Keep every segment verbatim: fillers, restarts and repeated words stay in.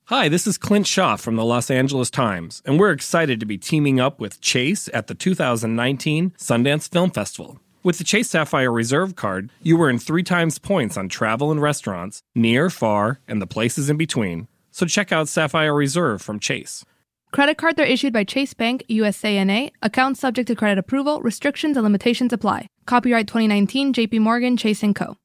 Hi, this is Clint Shaw from the Los Angeles Times, and we're excited to be teaming up with Chase at the two thousand nineteen Sundance Film Festival. With the Chase Sapphire Reserve card, you earn three times points on travel and restaurants, near, far, and the places in between. So check out Sapphire Reserve from Chase. Credit cards are issued by Chase Bank, U S A N A. Accounts subject to credit approval. Restrictions and limitations apply. Copyright twenty nineteen, J P Morgan, Chase and Co.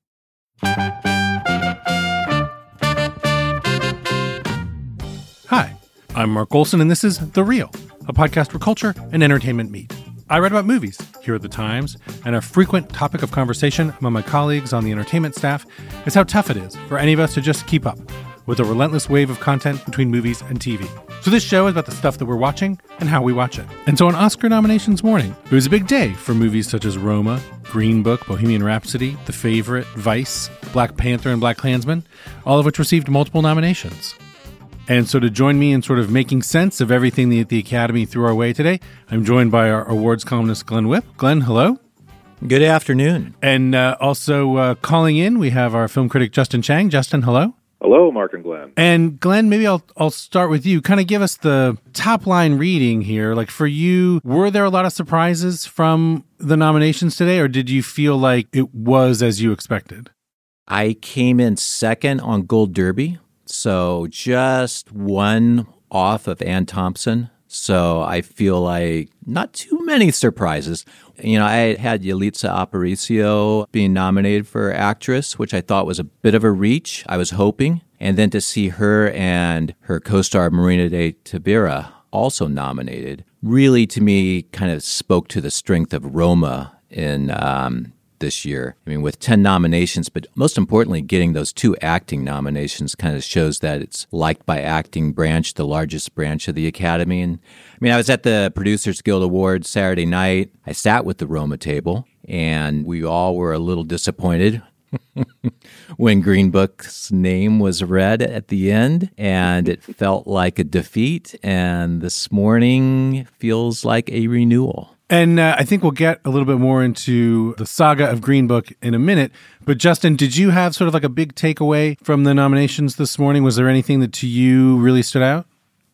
Hi, I'm Mark Olson, and this is The Real, a podcast where culture and entertainment meet. I write about movies here at The Times, and a frequent topic of conversation among my colleagues on the entertainment staff is how tough it is for any of us to just keep up with a relentless wave of content between movies and T V. So this show is about the stuff that we're watching and how we watch it. And so on Oscar nominations morning, it was a big day for movies such as Roma, Green Book, Bohemian Rhapsody, The Favorite, Vice, Black Panther, and BlacKkKlansman, all of which received multiple nominations. And so to join me in sort of making sense of everything that the Academy threw our way today, I'm joined by our awards columnist, Glenn Whipp. Glenn, hello. Good afternoon. And uh, also uh, calling in, we have our film critic, Justin Chang. Justin, hello. Hello, Mark and Glenn. And Glenn, maybe I'll I'll start with you. Kind of give us the top line reading here. Like for you, were there a lot of surprises from the nominations today, or did you feel like it was as you expected? I came in second on Gold Derby. So just one off of Anne Thompson. So I feel like not too many surprises. You know, I had Yalitza Aparicio being nominated for actress, which I thought was a bit of a reach. I was hoping. And then to see her and her co-star Marina de Tavira also nominated really, to me, kind of spoke to the strength of Roma in um this year. I mean, with ten nominations, but most importantly, getting those two acting nominations kind of shows that it's liked by acting branch, the largest branch of the Academy. And I mean, I was at the Producers Guild Awards Saturday night. I sat with the Roma table, and we all were a little disappointed when Green Book's name was read at the end, and it felt like a defeat. And this morning feels like a renewal. And uh, I think we'll get a little bit more into the saga of Green Book in a minute. But Justin, did you have sort of like a big takeaway from the nominations this morning? Was there anything that to you really stood out?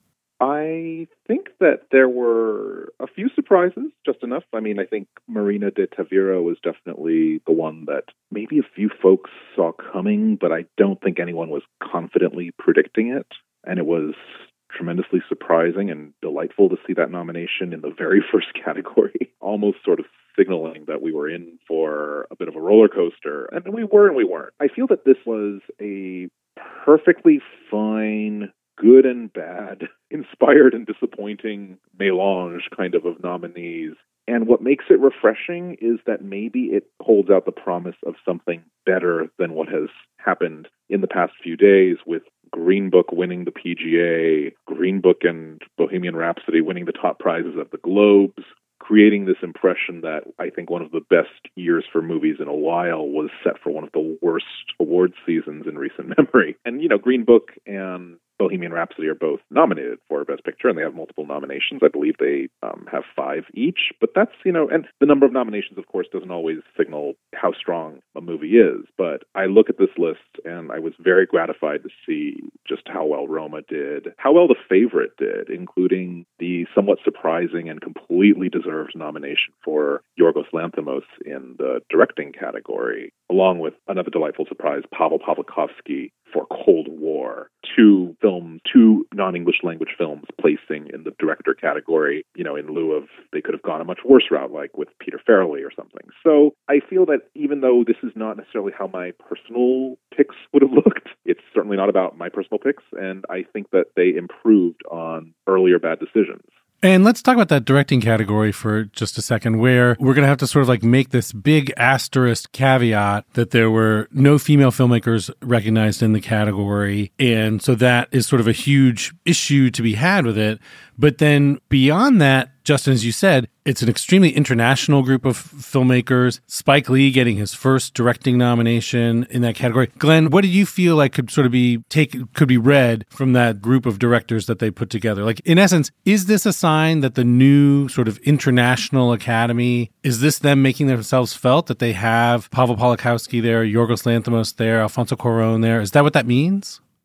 I think that there were a few surprises, just enough. I mean, I think Marina de Tavira was definitely the one that maybe a few folks saw coming, but I don't think anyone was confidently predicting it. And it was tremendously surprising and delightful to see that nomination in the very first category, almost sort of signaling that we were in for a bit of a roller coaster. And we were and we weren't. I feel that this was a perfectly fine, good and bad, inspired and disappointing melange kind of of nominees. And what makes it refreshing is that maybe it holds out the promise of something better than what has happened in the past few days, with Green Book winning the P G A, Green Book and Bohemian Rhapsody winning the top prizes at the Globes, creating this impression that I think one of the best years for movies in a while was set for one of the worst award seasons in recent memory. And, you know, Green Book and Bohemian Rhapsody are both nominated for Best Picture, and they have multiple nominations. I believe they um, have five each. But that's, you know, and the number of nominations, of course, doesn't always signal how strong a movie is. But I look at this list, and I was very gratified to see just how well Roma did, how well The Favorite did, including the somewhat surprising and completely deserved nomination for Yorgos Lanthimos in the directing category, along with another delightful surprise, Pavel Pawlikowski for Cold War. Two film, two non-English language films placing in the director category, you know, in lieu of they could have gone a much worse route, like with Peter Farrelly or something. So I feel that even though this is not necessarily how my personal picks would have looked, it's certainly not about my personal picks, and I think that they improved on earlier bad decisions. And let's talk about that directing category for just a second, where we're going to have to sort of like make this big asterisk caveat that there were no female filmmakers recognized in the category. And so that is sort of a huge issue to be had with it. But then beyond that, Justin, as you said, it's an extremely international group of filmmakers. Spike Lee getting his first directing nomination in that category. Glenn, what do you feel like could sort of be take could be read from that group of directors that they put together? Like, in essence, is this a sign that the new sort of international Academy, is this them making themselves felt, that they have Pavel Pawlikowski there, Yorgos Lanthimos there, Alfonso Cuarón there? Is that what that means?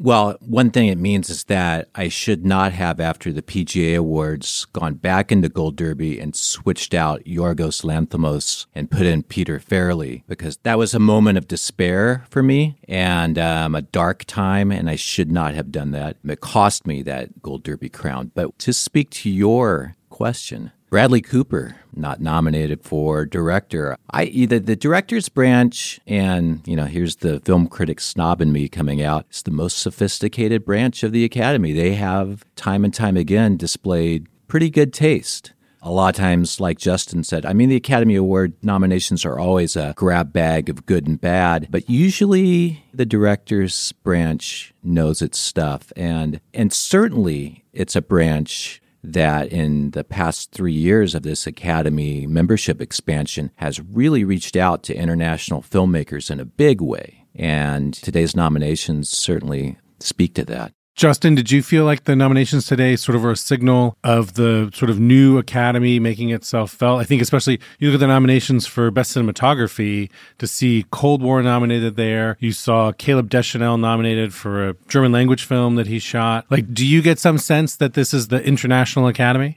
Well, one thing it means is that I should not have, after the P G A Awards, gone back into Gold Derby and switched out Yorgos Lanthimos and put in Peter Farrelly, because that was a moment of despair for me and um, a dark time, and I should not have done that. It cost me that Gold Derby crown. But to speak to your question, Bradley Cooper, not nominated for director. I either the director's branch, and, you know, here's the film critic snob in me coming out, it's the most sophisticated branch of the Academy. They have time and time again displayed pretty good taste. A lot of times, like Justin said, I mean, the Academy Award nominations are always a grab bag of good and bad, but usually the director's branch knows its stuff. And, and certainly it's a branch that in the past three years of this Academy membership expansion has really reached out to international filmmakers in a big way. And today's nominations certainly speak to that. Justin, did you feel like the nominations today sort of were a signal of the sort of new Academy making itself felt? I think especially you look at the nominations for Best Cinematography, to see Cold War nominated there. You saw Caleb Deschanel nominated for a German language film that he shot. Like, do you get some sense that this is the International Academy?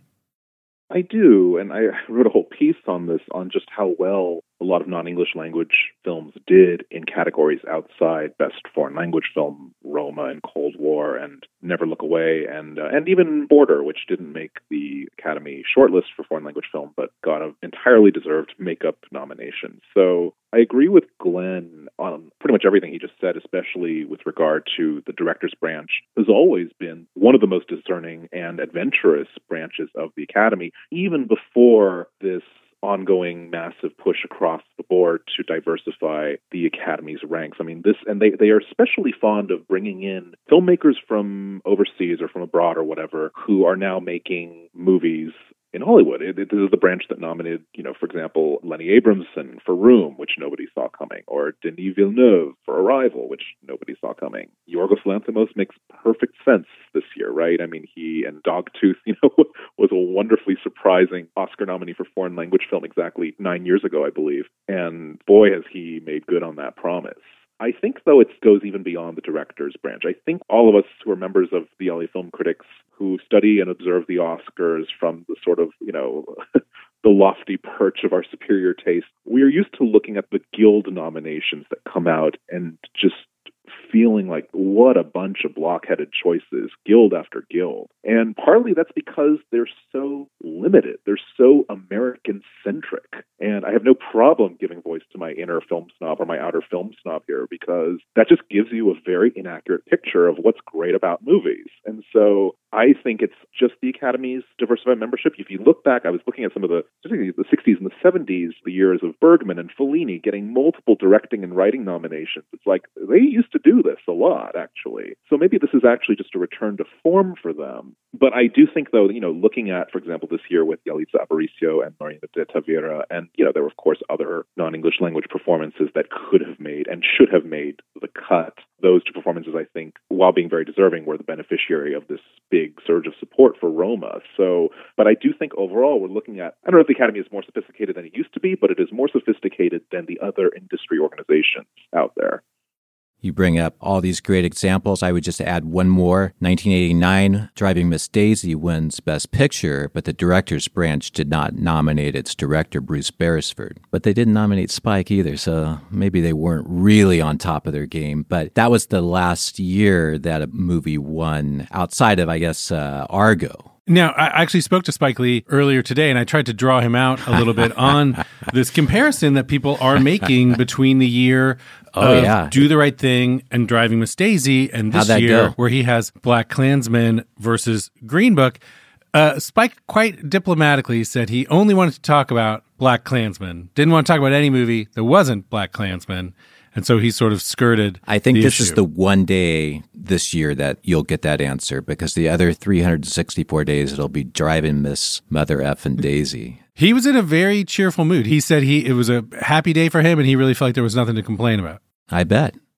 I do, and I wrote a whole piece on this, on just how well a lot of non-English language films did in categories outside Best Foreign Language Film, Roma and Cold War and Never Look Away, and uh, and even Border, which didn't make the Academy shortlist for foreign language film, but got an entirely deserved makeup nomination. So I agree with Glenn on pretty much everything he just said, especially with regard to the director's branch. Has always been one of the most discerning and adventurous branches of the Academy, even before this ongoing massive push across the board to diversify the Academy's ranks. I mean, this, and they, they are especially fond of bringing in filmmakers from overseas or from abroad or whatever, who are now making movies in Hollywood. It, it, this is the branch that nominated, you know, for example, Lenny Abramson for Room, which nobody saw coming, or Denis Villeneuve for Arrival, which nobody saw coming. Yorgos Lanthimos makes perfect sense this year, right? I mean, he and Dogtooth, you know, was a wonderfully surprising Oscar nominee for foreign language film exactly nine years ago, I believe. And boy, has he made good on that promise. I think, though, it goes even beyond the director's branch. I think all of us who are members of the L A Film Critics, who study and observe the Oscars from the sort of, you know, the lofty perch of our superior taste, we are used to looking at the Guild nominations that come out and just feeling like, what a bunch of blockheaded choices, Guild after Guild. And partly that's because they're so limited. They're so American-centric. And I have no problem giving voice to my inner film snob or my outer film snob here, because that just gives you a very inaccurate picture of what's great about movies. And so I think it's just the Academy's diversified membership. If you look back, I was looking at some of the, particularly the sixties and the seventies, the years of Bergman and Fellini getting multiple directing and writing nominations. It's like they used to do this a lot, actually. So maybe this is actually just a return to form for them. But I do think, though, you know, looking at, for example, this year with Yalitza Aparicio and Marina de Tavira, and, you know, there were, of course, other non-English language performances that could have made and should have made the cut. Those two performances, I think, while being very deserving, were the beneficiary of this big surge of support for Roma. So, but I do think overall we're looking at, I don't know if the Academy is more sophisticated than it used to be, but it is more sophisticated than the other industry organizations out there. You bring up all these great examples. I would just add one more. nineteen eighty-nine, Driving Miss Daisy wins Best Picture, but the director's branch did not nominate its director, Bruce Beresford. But they didn't nominate Spike either, so maybe they weren't really on top of their game. But that was the last year that a movie won outside of, I guess, uh, Argo. Now, I actually spoke to Spike Lee earlier today, and I tried to draw him out a little bit on this comparison that people are making between the year oh, of yeah. Do the Right Thing and Driving Miss Daisy, and this year go? where he has Black Klansman versus Green Book. Uh, Spike quite diplomatically said he only wanted to talk about Black Klansman, didn't want to talk about any movie that wasn't Black Klansman. And so he sort of skirted I think the this issue. is the one day this year that you'll get that answer, because the other three hundred sixty-four days it'll be Driving Miss Mother Effin' Daisy. He was in a very cheerful mood. He said he it was a happy day for him, and he really felt like there was nothing to complain about. I bet.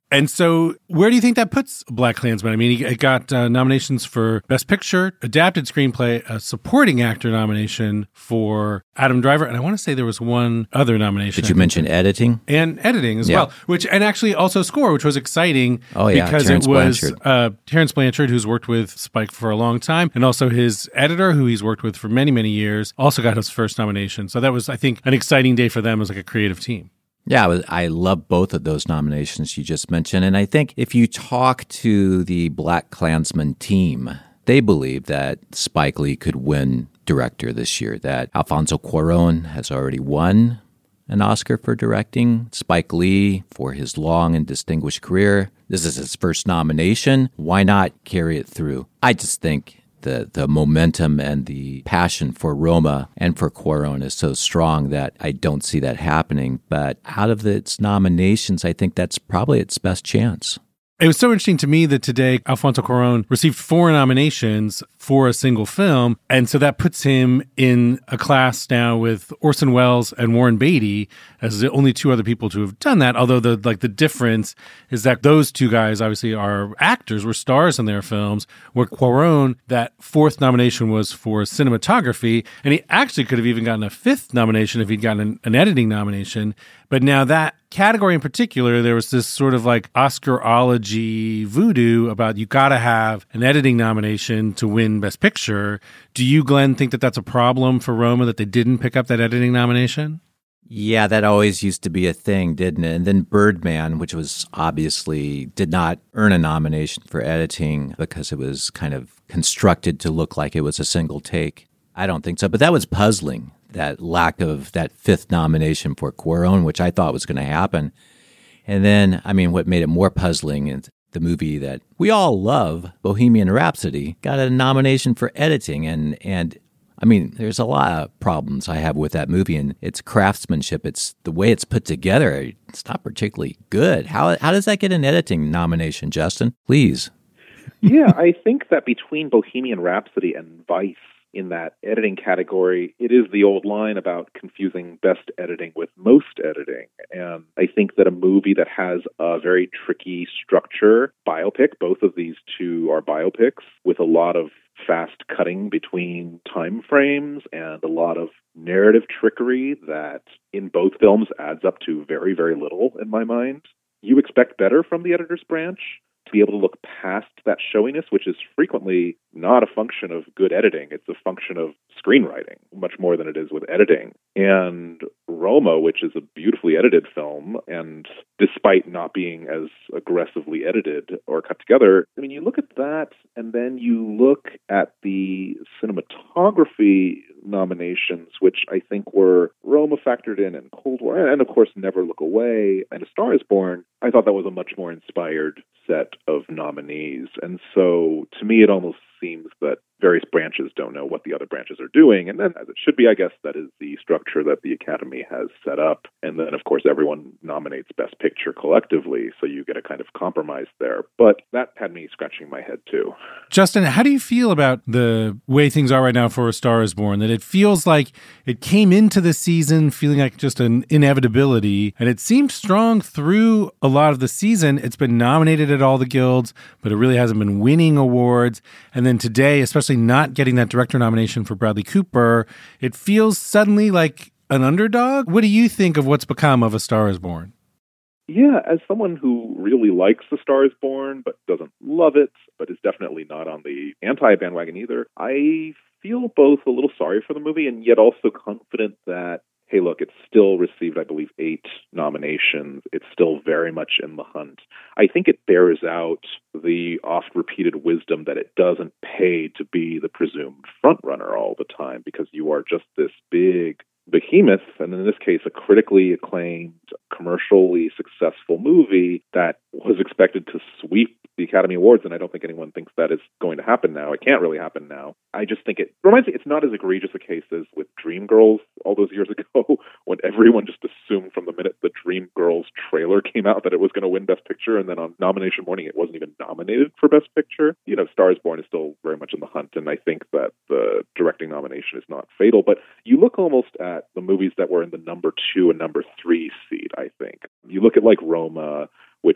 And so where do you think that puts BlacKkKlansman? I mean, it got uh, nominations for Best Picture, Adapted Screenplay, a Supporting Actor nomination for Adam Driver, and I want to say there was one other nomination. Did you mention editing? And editing as yeah. well, which and actually also score, which was exciting. Oh, yeah, because Terrence it was Blanchard. Uh, Terrence Blanchard, who's worked with Spike for a long time, and also his editor, who he's worked with for many, many years, also got his first nomination. So that was, I think, an exciting day for them as like a creative team. Yeah, I, was, I love both of those nominations you just mentioned. And I think if you talk to the BlacKkKlansman team, they believe that Spike Lee could win director this year, that Alfonso Cuarón has already won an Oscar for directing. Spike Lee, for his long and distinguished career, this is his first nomination. Why not carry it through? I just think The the momentum and the passion for Roma and for Cuarón is so strong that I don't see that happening. But out of its nominations, I think that's probably its best chance. It was so interesting to me that today Alfonso Cuarón received four nominations for a single film, and so that puts him in a class now with Orson Welles and Warren Beatty as the only two other people to have done that. Although the like the difference is that those two guys obviously are actors, were stars in their films. Where Cuarón, that fourth nomination was for cinematography, and he actually could have even gotten a fifth nomination if he'd gotten an, an editing nomination. But now that category in particular, there was this sort of like Oscarology voodoo about you got to have an editing nomination to win Best Picture. Do you, Glenn, think that that's a problem for Roma, that they didn't pick up that editing nomination? Yeah, that always used to be a thing, didn't it? And then Birdman, which was obviously did not earn a nomination for editing because it was kind of constructed to look like it was a single take. I don't think so, but that was puzzling. That lack of that fifth nomination for Cuarón, which I thought was going to happen. And then, I mean, what made it more puzzling is the movie that we all love, Bohemian Rhapsody, got a nomination for editing. And, and I mean, there's a lot of problems I have with that movie, and its craftsmanship, it's the way it's put together, it's not particularly good. How how does that get an editing nomination, Justin? Please. Yeah, I think that between Bohemian Rhapsody and Vice, in that editing category, it is the old line about confusing best editing with most editing. And I think that a movie that has a very tricky structure, biopic, both of these two are biopics, with a lot of fast cutting between time frames and a lot of narrative trickery that in both films adds up to very, very little in my mind. You expect better from the editor's branch, to be able to look past that showiness, which is frequently not a function of good editing. It's a function of screenwriting, much more than it is with editing. And Roma, which is a beautifully edited film, and despite not being as aggressively edited or cut together, I mean, you look at that, and then you look at the cinematography nominations, which I think were Roma factored in and Cold War, and of course Never Look Away and A Star is Born. I thought that was a much more inspired set of nominees. And so to me, it almost seems that various branches don't know what the other branches are doing. And then, as it should be, I guess, that is the structure that the Academy has set up. And then, of course, everyone nominates Best Picture collectively, so you get a kind of compromise there. But that had me scratching my head, too. Justin, how do you feel about the way things are right now for A Star is Born? That it feels like it came into the season feeling like just an inevitability, and it seemed strong through a lot of the season. It's been nominated at all the guilds, but it really hasn't been winning awards. And then today, especially not getting that director nomination for Bradley Cooper, it feels suddenly like an underdog. What do you think of what's become of A Star is Born? Yeah, as someone who really likes A Star is Born, but doesn't love it, but is definitely not on the anti-bandwagon either, I feel both a little sorry for the movie and yet also confident that, hey, look, it's still received, I believe, eight nominations. It's still very much in the hunt. I think it bears out the oft-repeated wisdom that it doesn't pay to be the presumed frontrunner all the time, because you are just this big behemoth, and in this case, a critically acclaimed, commercially successful movie that was expected to sweep the Academy Awards, and I don't think anyone thinks that is going to happen now. It can't really happen now. I just think it reminds me, it's not as egregious a case as with Dreamgirls all those years ago, when everyone just assumed from the minute the Dreamgirls trailer came out that it was going to win Best Picture, and then on nomination morning it wasn't even nominated for Best Picture. You know, Star is Born is still very much in the hunt, and I think that the directing nomination is not fatal, but you look almost at the movies that were in the number two and number three seed, I think. You look at like Roma, which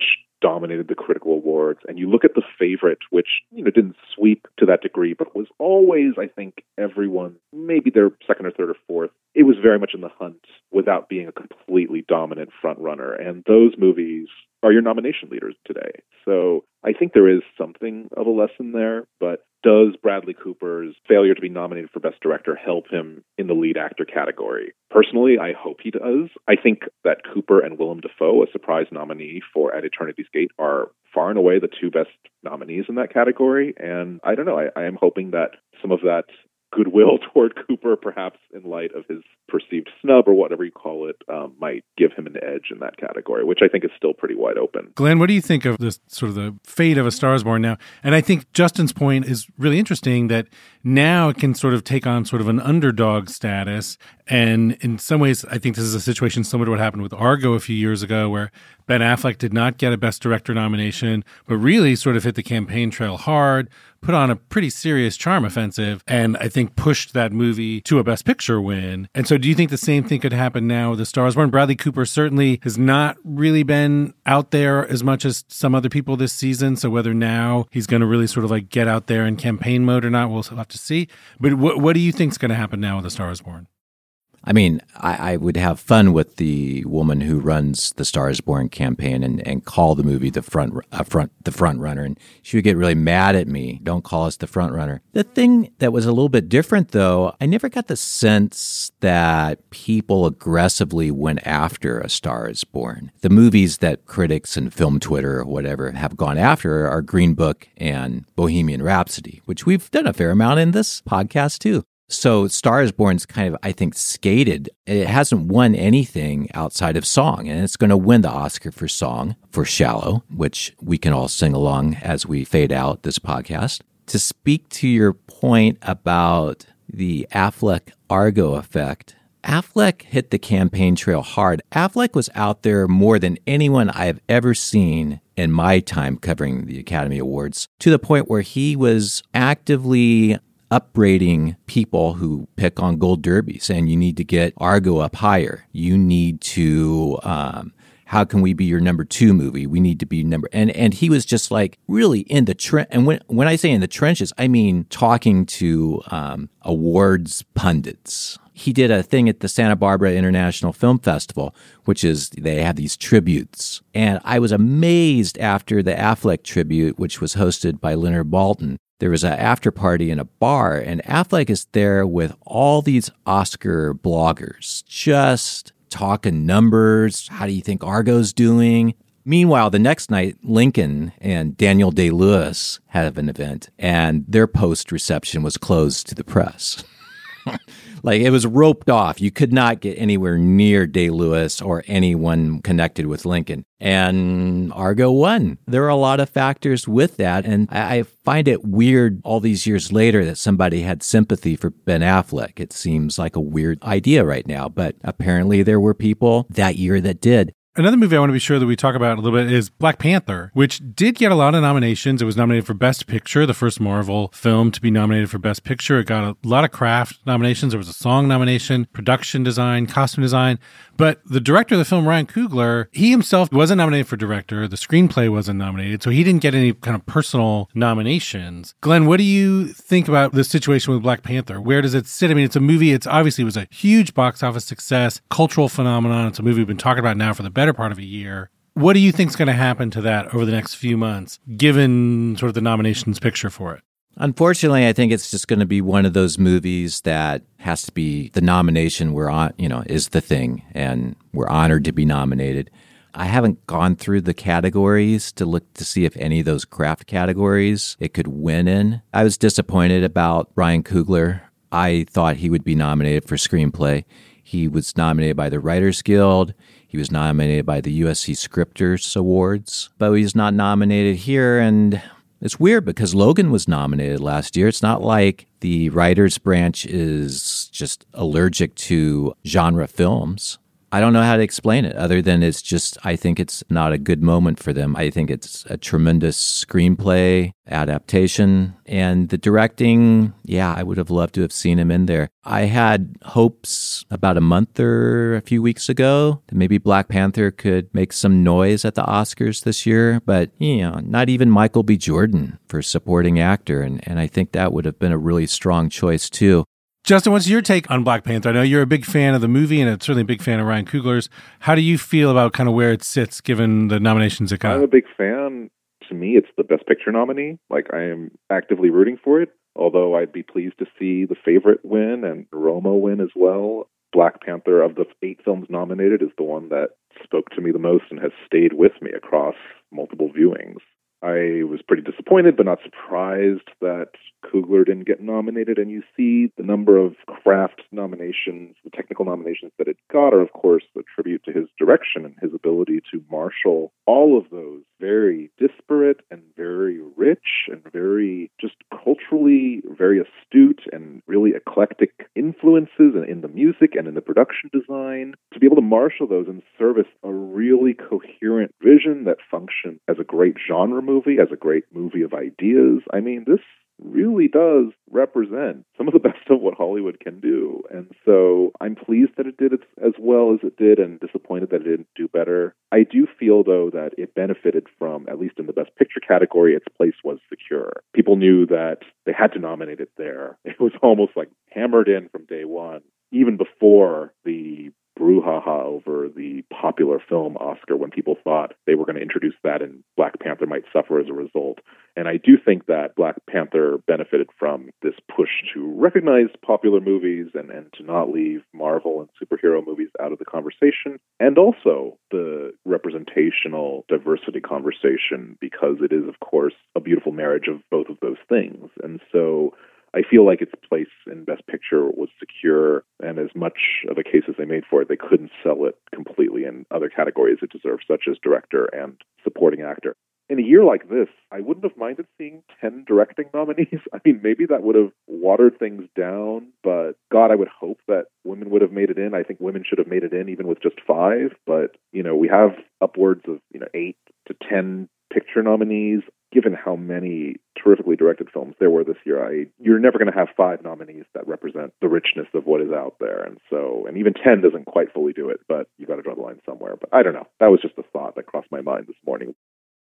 dominated the critical awards. And you look at The Favorite, which, you know, didn't sweep to that degree, but was always, I think, everyone, maybe their second or third or fourth. It was very much in the hunt without being a completely dominant front runner. And those movies are your nomination leaders today. So I think there is something of a lesson there, but does Bradley Cooper's failure to be nominated for Best Director help him in the lead actor category? Personally, I hope he does. I think that Cooper and Willem Dafoe, a surprise nominee for At Eternity's Gate, are far and away the two best nominees in that category. And I don't know, I, I am hoping that some of that goodwill toward Cooper, perhaps in light of his perceived snub or whatever you call it, um, might give him an edge in that category, which I think is still pretty wide open. Glenn, what do you think of this sort of the fate of A Star is Born now? And I think Justin's point is really interesting that now it can sort of take on sort of an underdog status. And in some ways, I think this is a situation similar to what happened with Argo a few years ago, where Ben Affleck did not get a Best Director nomination, but really sort of hit the campaign trail hard, put on a pretty serious charm offensive, and I think pushed that movie to a Best Picture win. And so do you think the same thing could happen now with A Star is Born? Bradley Cooper certainly has not really been out there as much as some other people this season, so whether now he's going to really sort of like get out there in campaign mode or not, we'll have to see. But what, what do you think is going to happen now with A Star is Born? I mean, I, I would have fun with the woman who runs the Star is Born campaign and, and call the movie the front, uh, front, the front runner, and she would get really mad at me. Don't call us the front runner. The thing that was a little bit different, though, I never got the sense that people aggressively went after A Star is Born. The movies that critics and film Twitter or whatever have gone after are Green Book and Bohemian Rhapsody, which we've done a fair amount in this podcast too. So Star is Born's kind of, I think, skated. It hasn't won anything outside of song, and it's going to win the Oscar for song for Shallow, which we can all sing along as we fade out this podcast. To speak to your point about the Affleck-Argo effect, Affleck hit the campaign trail hard. Affleck was out there more than anyone I've ever seen in my time covering the Academy Awards, to the point where he was actively upbraiding people who pick on Gold Derby, saying you need to get Argo up higher. You need to, um, how can we be your number two movie? We need to be number, and and he was just like really in the trench. And when when I say in the trenches, I mean talking to um, awards pundits. He did a thing at the Santa Barbara International Film Festival, which is they have these tributes. And I was amazed after the Affleck tribute, which was hosted by Leonard Maltin. There was an after party in a bar, and Affleck is there with all these Oscar bloggers, just talking numbers. How do you think Argo's doing? Meanwhile, the next night, Lincoln and Daniel Day-Lewis have an event, and their post-reception was closed to the press. Like, it was roped off. You could not get anywhere near Day-Lewis or anyone connected with Lincoln. And Argo won. There are a lot of factors with that. And I, I find it weird all these years later that somebody had sympathy for Ben Affleck. It seems like a weird idea right now. But apparently there were people that year that did. Another movie I want to be sure that we talk about a little bit is Black Panther, which did get a lot of nominations. It was nominated for Best Picture, the first Marvel film to be nominated for Best Picture. It got a lot of craft nominations. There was a song nomination, production design, costume design. But the director of the film, Ryan Coogler, he himself wasn't nominated for director. The screenplay wasn't nominated, so he didn't get any kind of personal nominations. Glenn, what do you think about the situation with Black Panther? Where does it sit? I mean, it's a movie. It's obviously was a huge box office success, cultural phenomenon. It's a movie we've been talking about now for the better part of a year. What do you think is going to happen to that over the next few months, given sort of the nominations picture for it? Unfortunately, I think it's just going to be one of those movies that has to be the nomination we're on, you know, is the thing, and we're honored to be nominated. I haven't gone through the categories to look to see if any of those craft categories it could win in. I was disappointed about Ryan Coogler. I thought he would be nominated for screenplay. He was nominated by the Writers Guild. He was nominated by the U S C Scripters Awards, but he's not nominated here. And it's weird because Logan was nominated last year. It's not like the writers branch is just allergic to genre films. I don't know how to explain it other than it's just, I think it's not a good moment for them. I think it's a tremendous screenplay adaptation, and the directing, yeah, I would have loved to have seen him in there. I had hopes about a month or a few weeks ago that maybe Black Panther could make some noise at the Oscars this year, but, you know, not even Michael B. Jordan for supporting actor, and, and I think that would have been a really strong choice too. Justin, what's your take on Black Panther? I know you're a big fan of the movie and certainly a big fan of Ryan Coogler's. How do you feel about kind of where it sits given the nominations it got? I'm a big fan. To me, it's the Best Picture nominee. Like, I am actively rooting for it, although I'd be pleased to see The Favorite win and Roma win as well. Black Panther, of the eight films nominated, is the one that spoke to me the most and has stayed with me across multiple viewings. I was pretty disappointed, but not surprised that Coogler didn't get nominated. And you see the number of craft nominations, the technical nominations that it got are, of course, a tribute to his direction and his ability to marshal all of those very disparate and very rich and very just culturally very astute and really eclectic influences in the music and in the production design. To be able to marshal those in service a really coherent vision that functions as a great genre movie. movie, as a great movie of ideas. I mean, this really does represent some of the best of what Hollywood can do. And so I'm pleased that it did it as well as it did and disappointed that it didn't do better. I do feel, though, that it benefited from, at least in the Best Picture category, its place was secure. People knew that they had to nominate it there. It was almost like hammered in from day one, even before the brouhaha over the popular film Oscar, when people thought they were going to introduce that and Black Panther might suffer as a result. And I do think that Black Panther benefited from this push to recognize popular movies and, and to not leave Marvel and superhero movies out of the conversation, and also the representational diversity conversation, because it is, of course, a beautiful marriage of both of those things. And so I feel like its place in Best Picture was secure, and as much of a case as they made for it, they couldn't sell it completely in other categories it deserved, such as director and supporting actor. In a year like this, I wouldn't have minded seeing ten directing nominees. I mean, maybe that would have watered things down, but God, I would hope that women would have made it in. I think women should have made it in even with just five, but, you know, we have upwards of, you know, eight to ten picture nominees. Given how many terrifically directed films there were this year, I you're never going to have five nominees that represent the richness of what is out there. And so, and even ten doesn't quite fully do it, but you got to draw the line somewhere. But I don't know. That was just a thought that crossed my mind this morning.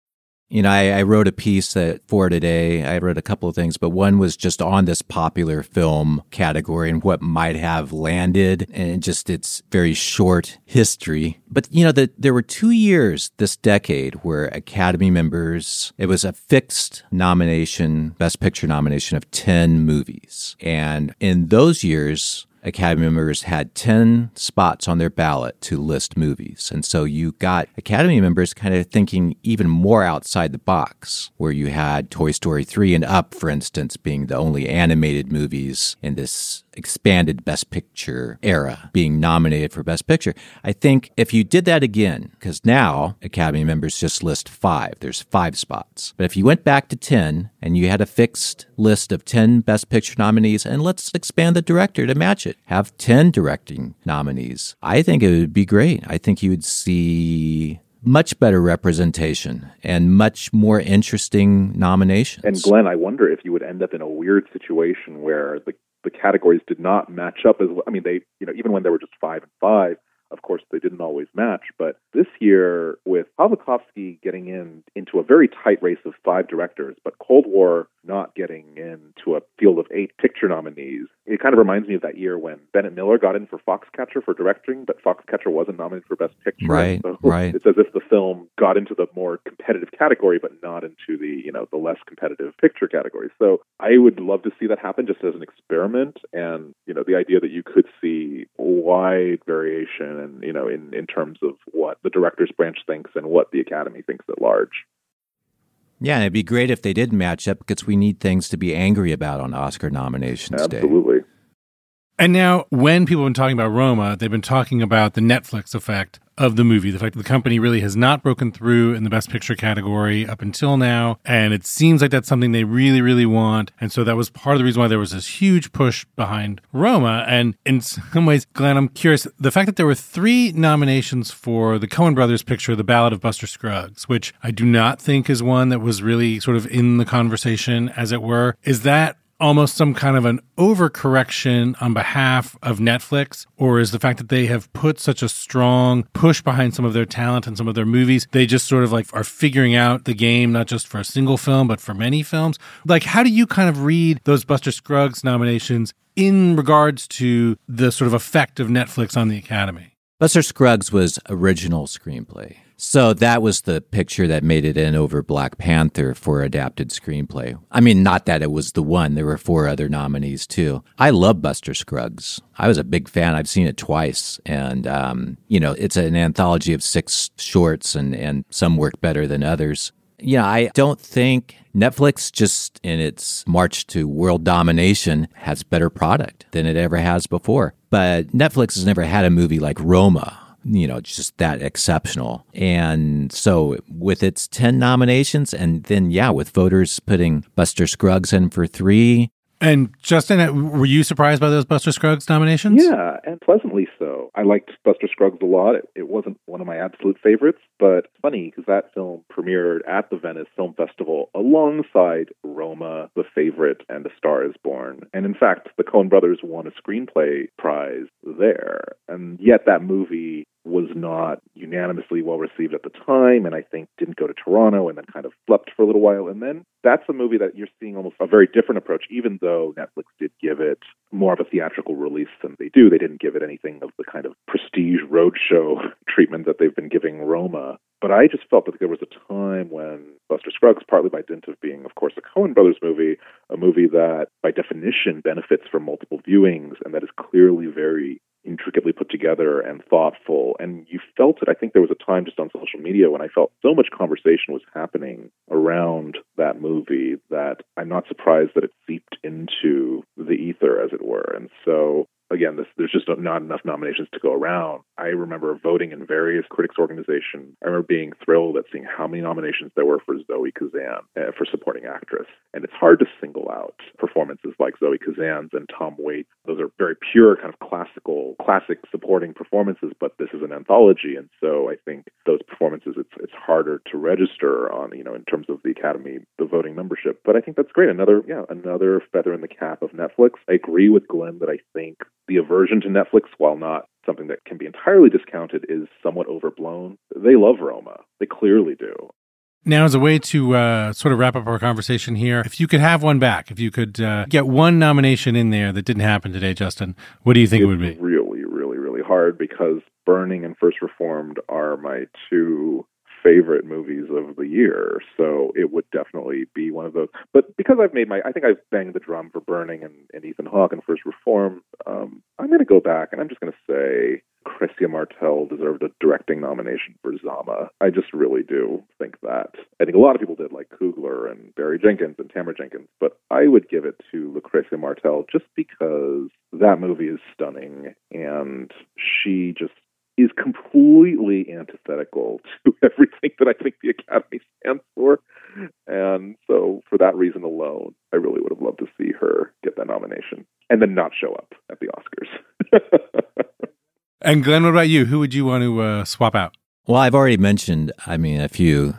You know, I, I wrote a piece that for today. I wrote a couple of things, but one was just on this popular film category and what might have landed and just its very short history. But, you know, the, there were two years this decade where Academy members, it was a fixed nomination, Best Picture nomination of ten movies. And in those years, Academy members had ten spots on their ballot to list movies. And so you got Academy members kind of thinking even more outside the box, where you had Toy Story three and Up, for instance, being the only animated movies in this expanded Best Picture era being nominated for Best Picture. I think if you did that again, because now Academy members just list five, there's five spots. But if you went back to ten and you had a fixed list of ten Best Picture nominees, and let's expand the director to match it, have ten directing nominees, I think it would be great. I think you would see much better representation and much more interesting nominations. And Glenn, I wonder if you would end up in a weird situation where the the categories did not match up as well. I mean, they, you know, even when there were just five and five, of course, they didn't always match. But this year, with Pawlikowski getting in into a very tight race of five directors, but Cold War not getting into a field of eight picture nominees, it kind of reminds me of that year when Bennett Miller got in for Foxcatcher for directing, but Foxcatcher wasn't nominated for Best Picture. Right, so right. It's as if the film got into the more competitive category, but not into the, you know, the less competitive picture category. So I would love to see that happen just as an experiment, and, you know, the idea that you could see wide variation and, you know, in, in terms of what the director's branch thinks and what the Academy thinks at large. Yeah, and it'd be great if they did match up, because we need things to be angry about on Oscar nominations day. Absolutely. And now, when people have been talking about Roma, they've been talking about the Netflix effect of the movie, the fact that the company really has not broken through in the Best Picture category up until now, and it seems like that's something they really, really want. And so that was part of the reason why there was this huge push behind Roma. And in some ways, Glenn, I'm curious, the fact that there were three nominations for the Coen brothers picture, The Ballad of Buster Scruggs, which I do not think is one that was really sort of in the conversation, as it were, is that almost some kind of an overcorrection on behalf of Netflix? Or is the fact that they have put such a strong push behind some of their talent and some of their movies, they just sort of like are figuring out the game, not just for a single film, but for many films? Like, how do you kind of read those Buster Scruggs nominations in regards to the sort of effect of Netflix on the Academy? Buster Scruggs was original screenplay. So that was the picture that made it in over Black Panther for adapted screenplay. I mean, not that it was the one. There were four other nominees, too. I love Buster Scruggs. I was a big fan. I've seen it twice. And, um, you know, it's an anthology of six shorts, and, and some work better than others. You know, I don't think Netflix, just in its march to world domination, has better product than it ever has before. But Netflix has never had a movie like Roma, you know, just that exceptional. And so with its ten nominations, and then, yeah, with voters putting Buster Scruggs in for three. And Justin, were you surprised by those Buster Scruggs nominations? Yeah, and pleasantly so. I liked Buster Scruggs a lot. It, it wasn't one of my absolute favorites, but it's funny because that film premiered at the Venice Film Festival alongside Roma, The Favorite, and A Star is Born. And in fact, the Coen brothers won a screenplay prize there. And yet that movie was not unanimously well received at the time, and I think didn't go to Toronto and then kind of slept for a little while. And then that's a movie that you're seeing almost a very different approach, even though Netflix did give it more of a theatrical release than they do. They didn't give it anything of the kind of prestige roadshow treatment that they've been giving Roma. But I just felt that there was a time when Buster Scruggs, partly by dint of being, of course, a Coen brothers movie, a movie that by definition benefits from multiple viewings and that is clearly very intricately put together and thoughtful. And you felt it. I think there was a time just on social media when I felt so much conversation was happening around that movie that I'm not surprised that it seeped into the ether, as it were. And so, again, this, there's just not enough nominations to go around. I remember voting in various critics' organizations. I remember being thrilled at seeing how many nominations there were for Zoe Kazan uh, for supporting actress. And it's hard to single out performances like Zoe Kazan's and Tom Waits. Those are very pure, kind of classical, classic supporting performances, but this is an anthology. And so I think those performances, it's it's harder to register on, you know, in terms of the Academy, the voting membership. But I think that's great. Another, yeah, another feather in the cap of Netflix. I agree with Glenn that I think the aversion to Netflix, while not something that can be entirely discounted, is somewhat overblown. They love Roma. They clearly do. Now, as a way to uh, sort of wrap up our conversation here, if you could have one back, if you could uh, get one nomination in there that didn't happen today, Justin, what do you think it's it would be? Really, really, really hard because Burning and First Reformed are my two favorite movies of the year, so it would definitely be one of those. But because I've made my, I think I've banged the drum for Burning and, and Ethan Hawke and First Reformed, um, I'm going to go back and I'm just going to say Lucrecia Martel deserved a directing nomination for Zama. I just really do think that. I think a lot of people did, like Coogler and Barry Jenkins and Tamara Jenkins, but I would give it to Lucrecia Martel just because that movie is stunning and she just is completely antithetical to everything that I think the Academy stands for. And so for that reason alone, I really would have loved to see her get that nomination and then not show up at the Oscars. And Glenn, what about you? Who would you want to uh, swap out? Well, I've already mentioned, I mean, a few,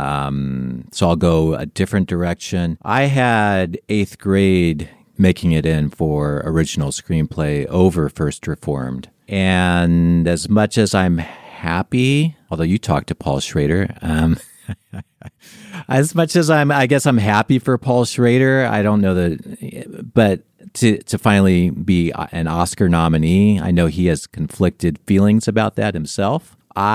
um, so I'll go a different direction. I had Eighth Grade making it in for original screenplay over First Reformed. And as much as I'm happy, although you talked to Paul Schrader, um, as much as I'm, I guess I'm happy for Paul Schrader. I don't know that, but to to finally be an Oscar nominee, I know he has conflicted feelings about that himself.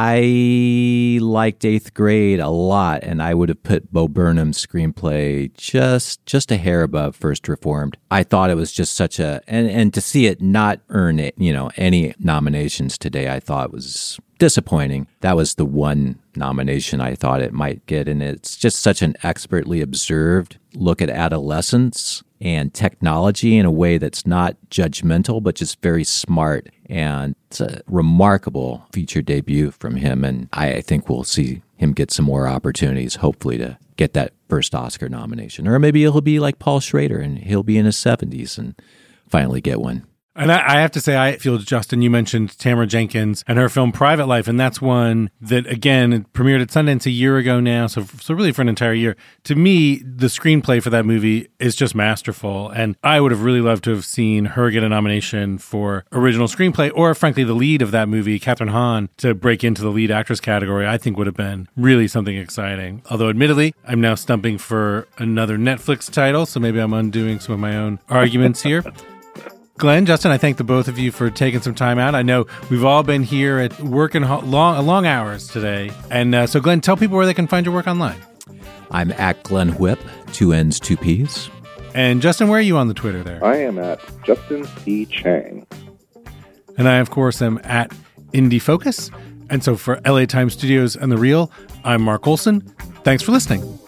I liked Eighth Grade a lot, and I would have put Bo Burnham's screenplay just just a hair above First Reformed. I thought it was just such a, and, and to see it not earn it, you know, any nominations today, I thought was disappointing. That was the one nomination I thought it might get, and it's just such an expertly observed look at adolescence and technology in a way that's not judgmental, but just very smart. And it's a remarkable feature debut from him, and I think we'll see him get some more opportunities, hopefully, to get that first Oscar nomination. Or maybe he'll be like Paul Schrader, and he'll be in his seventies and finally get one. And I, I have to say, I feel, Justin, you mentioned Tamara Jenkins and her film Private Life, and that's one that, again, it premiered at Sundance a year ago now, so so really for an entire year. To me, the screenplay for that movie is just masterful, and I would have really loved to have seen her get a nomination for original screenplay, or frankly, the lead of that movie, Catherine Hahn, to break into the lead actress category, I think would have been really something exciting. Although, admittedly, I'm now stumping for another Netflix title, so maybe I'm undoing some of my own arguments here. Glenn, Justin, I thank the both of you for taking some time out. I know we've all been here at working long, long hours today. And uh, so, Glenn, tell people where they can find your work online. I'm at Glenn Whipp, two N's, two P's. And Justin, where are you on the Twitter there? I am at Justin C. Chang. And I, of course, am at Indie Focus. And so for L A Times Studios and The Real, I'm Mark Olson. Thanks for listening.